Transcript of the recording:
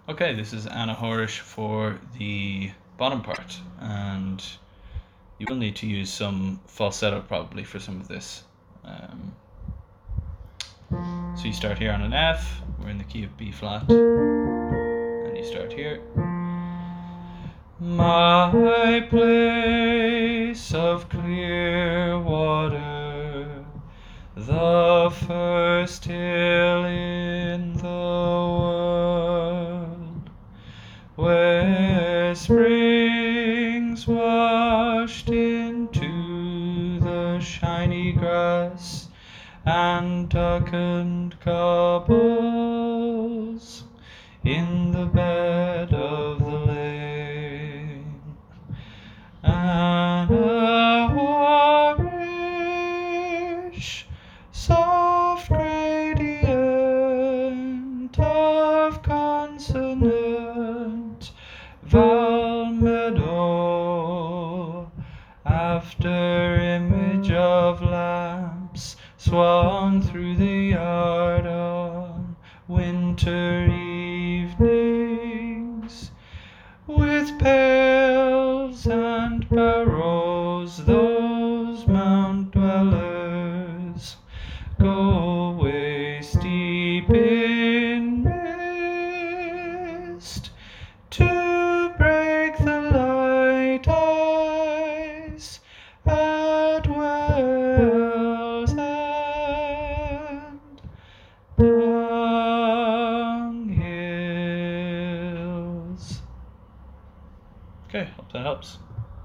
Okay, this is Anna Horish for the bottom part, and you will need to use some falsetto probably for some of this. So you start here on an F, we're in the key of B flat, and you start here. My place of clear water, the first hill in the world, where springs washed into the shiny grass and darkened cobbles in the bed of the lane, and a warish soft gradient of consonant vowel meadow, after image of lamps swung through the yard on winter evenings, with pails and barrows those mount dwellers go waist deep in mist to break the light ice at wells and dunghills. Okay, hope that helps.